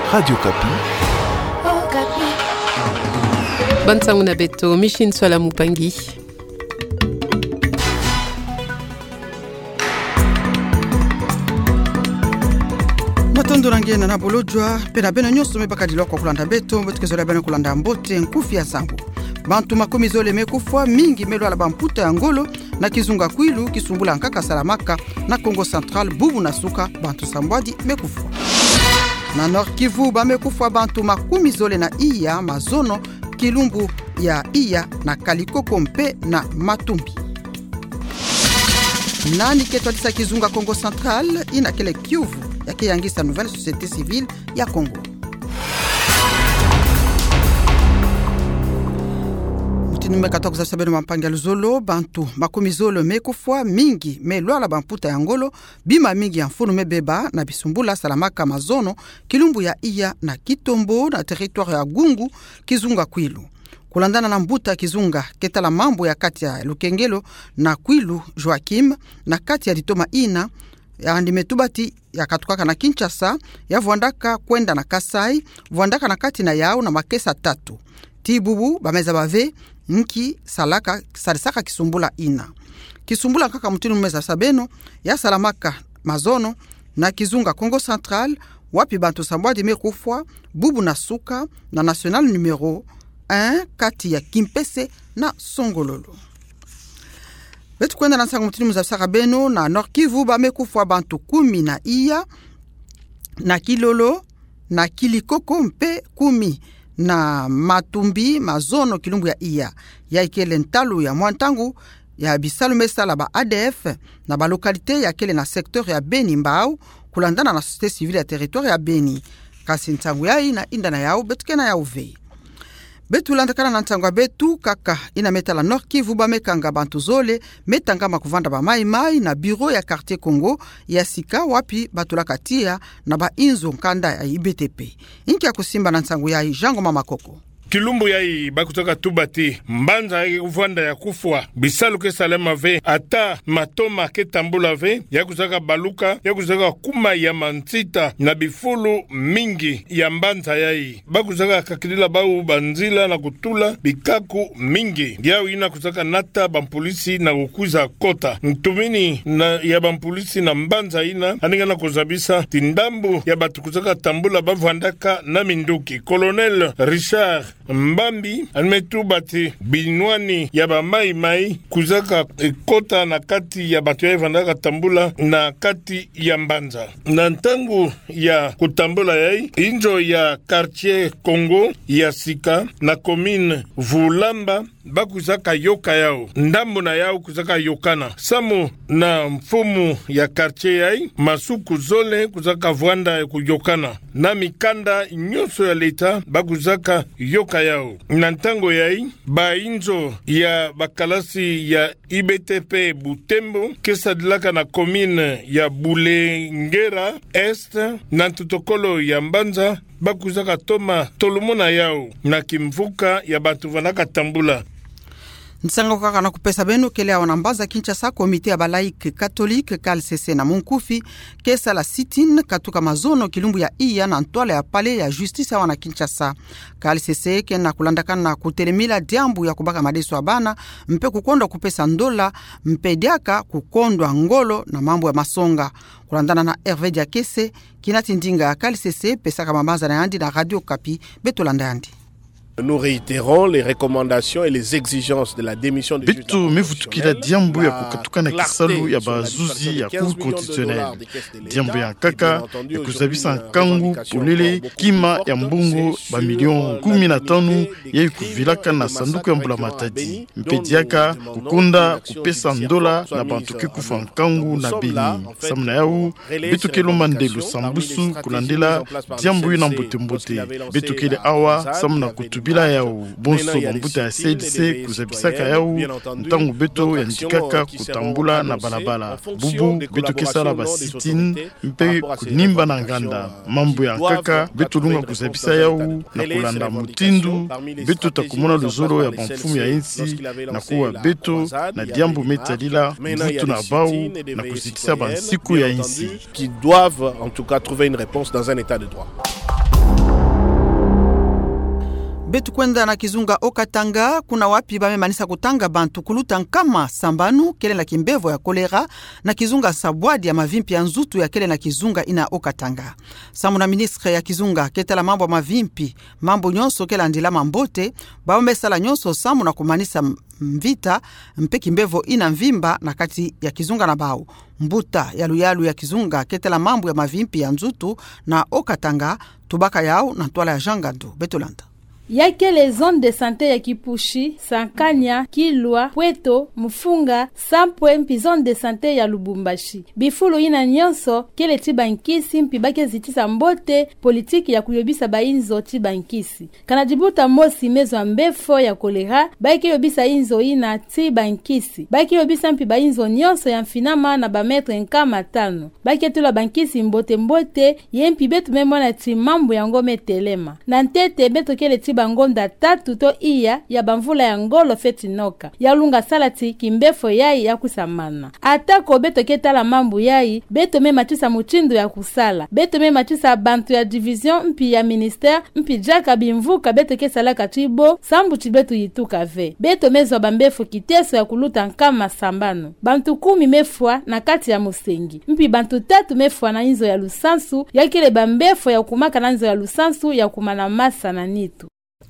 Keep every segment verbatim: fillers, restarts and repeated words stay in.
Radio Kapi. Oh, Kapi. Bansamuna beto, Michin Swala Mupangi. Matondo rangena na bolojwa pena beno nyoso mebaka diloko kulanda beto mbotekezo la beno kulanda mbote nkufi ya sango. Bantu makumi zole mekufwa mingi melo ala bamputa ya ngolo na kizunga kwilu kisumbula nkaka salamaka na Kongo Central bubu na suka bantu sambwadi mekufwa. Na Nord Kivu ba mekufwa bantu makumi zole na iya mazono kilumbu ya iya na kalikoko mpe na matumbi. Nani ketwalisa kizunga Kongo Central ina kele Kivu yake yangisa nouvelle société civile ya Kongo. Mutinume katoka sabeno mampanga luzolo bantu makumi zolo mekufwa mingi melwala bamputa ya ngolo bima mingi ya mfunu mebeba na bisumbula salamaka mazono kilumbu ya iya na Kitombo na territoire ya Gungu kizunga kwilu. Kulandana na mbuta kizunga ketala mambo ya kati ya Lukengelo na Kwilu Joakim na kati ya Ditoma ina ya ndimetubati ya katukaka na Kinshasa ya vuandaka kwenda na Kasai vuandaka na kati na yao na makesa tatu tibubu bameza bave nki salaka sarisaka kisumbula ina kisumbula kaka mutinu meza sabeno ya salamaka mazono na kizunga Kongo Central wapi bantu sambwadi mekufwa bubu na suka na national numero un kati ya Kimpese na Songololo. Betu kwenda na sangu mutinu mzabisaka beno na Nord Kivu ba mekufwa bantu kumi na iya na Kilolo na Kilikoko mpe kumi na matumbi mazono kilumbu ya iya ya ikele ntalu ya mwantangu ya bisalu mesala ba A D F na ba lokalite ya kele na sektor ya Beni Mbau kulandana na société civile ya territoire ya Beni kasi ntangu ya ina inda na yao betu kena ya uve. Betu landakana na ntangwa betu kaka ina metala Nord Kivu ba mekanga bantu zole metanga makuvanda ba mai mai na bureau ya quartier Congo ya sika wapi batula katia na ba inzo nkanda ya I B T P. Inki ya kusimba na ntangwa ya Jango Mama Koko. Kilumbu yai bakutoka tubati mbanza ya uvanda ya kufwa bisalu ke salema ve ata matoma ke tambula ve ya kuzaka baluka ya kuzaka kuma ya mantita na bifulu mingi ya mbanza yai bakuzaka kakilila bau banzila na kutula bikaku mingi yao ina kuzaka nata bampolisi na kukuza kota mtumini na ya bampolisi na mbanza ina aninga na kuzabisa tindambu ya batu kuzaka tambula bavandaka na minduki Colonel Richard Mbambi almetu bati binwani ya ba mai mai kuzaka kota na kati ya batu ya vandaka tambula na kati ya mbanza na ntangu ya kutambula yai injo ya quartier Congo ya sika na commune Vulamba bakuzaka yoka yao ndambo na yao kuzaka yokana samu na mfumu ya quartier yai masuku zole kuzaka vwanda ya kuyokana na mikanda nyoso ya leta bakuzaka yoka yao na ntango yai ba inzo ya bakalasi ya I B T P Butembo kesa dilaka na commune ya Bulengera Est na tutokolo ya Mbanza bakuzaka toma tolumona yao na kimvuka ya batu vanaka tambula. Nsango kaka na kupesa beno kele ya wanambaza Kinshasa komite ya balaike katolike K L C C na Munkufi kesa la sitin katuka mazono kilumbu ya iya na ntwale ya pale ya justice ya wana Kinshasa. K L C C kena kulandakana na kutelemila diambu ya kubaka madeso abana mpe kukondwa kupesa ndola mpe diaka kukondwa ngolo na mambo ya masonga. Kulandana na Hervé Diakese kinatindinga ya K L C C pesa kama maza na yandi na Radio Kapi betolanda yandi. Nous réitérons les recommandations et les exigences de la démission du juge. Bitu mefutukila diambu ya kukatukana kisalu ya bazuzi ya cour constitutionnelle. Diambu ya kaka ya kuzabisa nkangu polele kima ya mbungo ba milion kumi na tano ya kuvilaka na sanduku ya mbula matadi. Mpediaka kukonda kupesa ndola na bantuki kufa nkangu na beni. Samna yau bitu kelo mandelo sambusu kulandela diambu ina mbote mbote. Bitu kele awa samna kutu bila yao bonso bambuta ya C D C kuzabisaka yao ntangu beto ya ndikaka kutambula na balabala bubu beto kesala ba sitin mpe kunimba na nganda mambo ya kaka beto lunga kuzabisa yao na kulanda mutindu beto takumona luzoro ya bamfumu ya insi na kuwa beto na diambu metalila mbutu na bau na kuzitisa bansiku ya insi qui doivent en tout cas trouver une réponse dans un état de droit. Betu kwenda na Kizunga Okatanga, kuna wapi bamemanisa kutanga bantu kuluta nkama sambanu kele na kimbevo ya kolera na Kizunga sabwadi ya mavimpi ya nzutu ya kele na Kizunga ina Okatanga. Samu na ministre ya Kizunga ketela mambo ya mavimpi, mambo nyonso kele andila mambote, bamesala nyonso samu na kumanisa mvita mpe kimbevo ina mvimba na kati ya Kizunga na Bau. Mbuta ya luyalu ya Kizunga ketela mambo ya mavimpi ya nzutu na Okatanga, tubaka yao na twala ya Jangando. Betulanda. Yake les zones de santé ya Kipushi, Sankanya, Kilwa, Pweto, Mufunga, Sampwe mpi zone de santé ya Lubumbashi. Bifulu ina nyonso kele tiba nkisi mpi bake zitisa mbote politiki ya kuyobisa bainzo tiba nkisi. Kanajibuta mosi mezo mbefo ya kolera, bake yobisa inzo ina tiba nkisi. Bake yobisa mpi bainzo nyonso ya mfinama na bametre nkama tano. Bake tula bankisi mbote mbote, ye mpi betu memona timambu ya ngome telema. Nantete beto kele tiba bangonda tatu to iya ya bamvula ya ngolo feti noka ya lunga salati kimbefo yai ya kusamana atako beto ketala mambu yai beto me matisa muchindo ya kusala beto me matisa bantu ya division mpi ya ministère mpi jaka bimvuka beto kesala katibo sambu chibetu yituka ve beto mezo bambefo kiteso ya kuluta nkama sambano bantu kumi mefwa na kati ya musengi mpi bantu tatu mefwa na inzo ya lusansu ya kile bambefo ya kumaka na inzo ya lusansu ya kumana masa na nitu.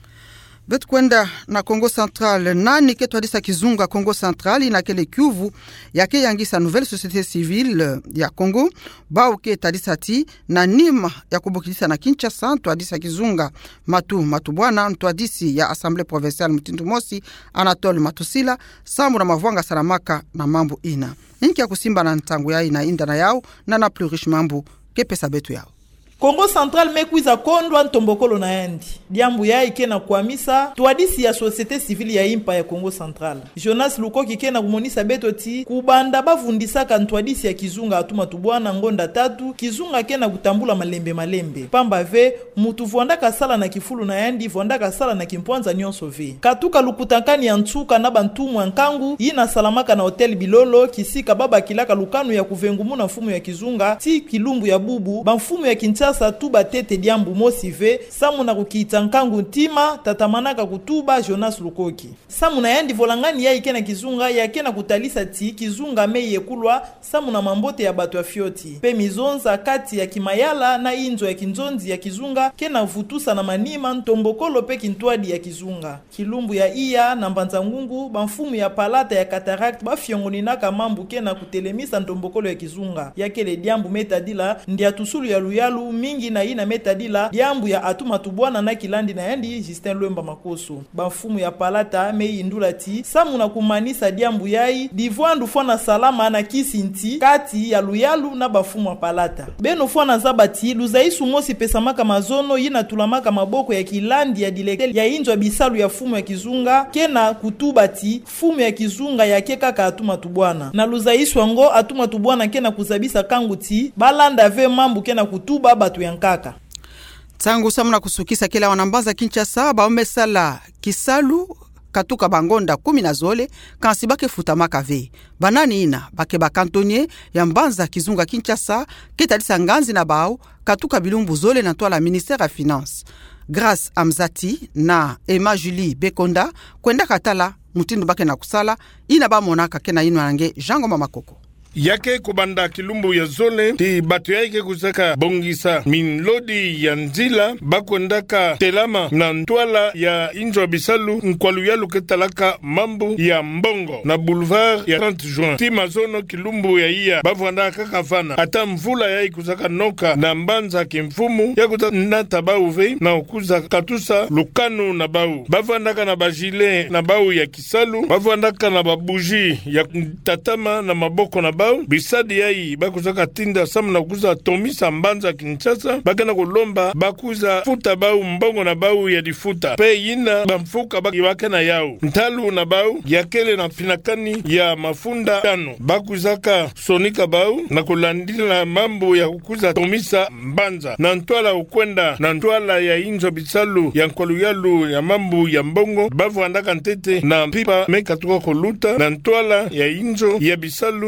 Betu kwenda na Kongo Central, nani ketwa disa Kizunga Kongo Central ina kele Kivu yake yangisa nouvelle société civile ya Kongo bao ke tadisa ti na nima ya kubukilisa na Kinshasa ntwa disa Kizunga Matu Matubwana ntwa disi ya Assemblée provinciale Mutindu Mosi Anatole Matusila sambu na mavwanga salamaka na mambo ina inki ya kusimba na ntangu ya ina inda na yao na na plus riche mambo kepesa betu yao. Kongo Central mekwiza kondwa ntombokolo na endi. Diambu ya ike na kuamisa tuadisi ya société civile ya impa ya Kongo Central. Jonas Lukoki ke na kumonisa beto ti kubanda bavundisaka ntuadisi ya Kizunga atuma tubwana ngonda tatu Kizunga ke na kutambula malembe malembe. Pamba ve mutu vondaka sala na kifulu na endi vondaka sala na kimpwanza nyonso ve. Katuka lukutankani ya ntuka na bantumu ya nkangu yina salamaka na hotel Bilolo kisika baba kilaka lukanu ya kuvengumu na mfumu ya Kizunga ti kilumbu ya bubu banfumu ya Kinshasa sa tuba tete diambu mosive samu na kukiita nkangu ntima tatamanaka kutuba Jonas Lukoki samu na yandi volangani ya ikena Kizunga ya kena kutalisa ti Kizunga meye kulwa samu na mambote ya batu ya fioti pe mizonza kati ya Kimayala na inzo ya Kinzonzi ya Kizunga kena vutusa na manima ntombokolo pe kintwadi ya Kizunga kilumbu ya iya na mbanza ngungu banfumu ya palata ya Cataract bafiongoninaka mambu kena kutelemisa ntombokolo ya Kizunga ya kele diambu metadila ndia tusulu ya luyalu mingi na ina metadila diambu ya atuma tubwana na kilandi na yandi Justin Lwemba Makoso banfumu ya palata mei ndulati samu na kumanisa diambu yai divwandu fona salama na kisinti kati ya luyalu na bafumu ya palata beno fona zabati luzaisu mosi pesamaka mazono yina tulamaka maboko ya kilandi ya dilekeli ya inzo bisalu ya fumu ya Kizunga kena kutubati fumu ya Kizunga ya keka atuma tubwana na luzaisu ango atuma tubwana kena kuzabisa kanguti balanda ve mambu kena kutuba batu yankaka. Tangu samuna kusukisa kila wanambaza Kinshasa baomesala kisalu katuka bangonda kumi na zole kansi bake futamaka ve. Banani ina bake bakantonye ya mbanza Kizunga Kinshasa ketadisa nganzi na bao katuka bilumbu zole na toa la ministère ya finance. Grace Amzati na Emma Julie Bekonda kwenda katala mutindu bake na kusala ina ba monaka kena inu anange Jango Mamakoko. Yake kubanda kilumbu ya zole ti batu yake kusaka bongisa minlodi ya nzila bakwendaka telama na ntwala ya inzo bisalu nkwalu yalu ketalaka mambu ya mbongo na boulevard ya trente juin ti mazono kilumbu ya iya bavwanda kaka fana ata mvula ya kusaka noka na mbanza kimfumu ya kuta nata bauve na ukuza katusa lukanu na bau bavwandaka na bajile na bau ya kisalu bavwandaka na babuji ya tatama na maboko na bau bisadi yai bakuzaka tinda samu na kuza tomisa mbanza Kinshasa bakana kulomba bakuza futa bau mbongo na bau ya difuta pe yina bamfuka baki wakena yao ntalu na bau yakele na finakani ya mafunda tano bakuzaka sonika bau na kulandila mambo ya kukuza tomisa mbanza na ntwala ukwenda na ntwala ya inzo bisalu ya nkwalu yalu ya mambo ya mbongo bavu andaka ntete na pipa meka tuka koluta na ntwala ya inzo ya bisalu ya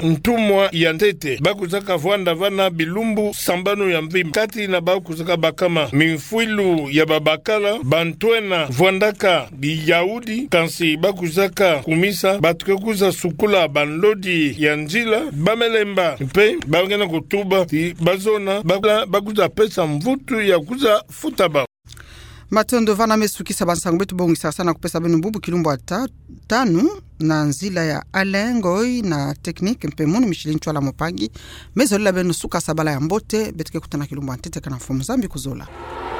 ntumwa ya ntete bakuzaka vwanda vana bilumbu sambano ya mvima kati na bakuzaka bakama mifwilu ya babakala bantwena vwandaka biyahudi kansi bakuzaka kumisa batukekuza sukula banlodi ya njila bamelemba mpe bagena kutuba ti bazona bakuza pesa mvutu ya kuza futaba Matondo vana mesukisa bansangu betu bongisa sana kupesa benu bubu kilumbu tanu na nzila ya alengoi na tekniki mpemuni Michelin Chwala Mopangi mezolila benu suka sabala ya mbote betike kutana kilumbu antete kana fomu zambi kuzola.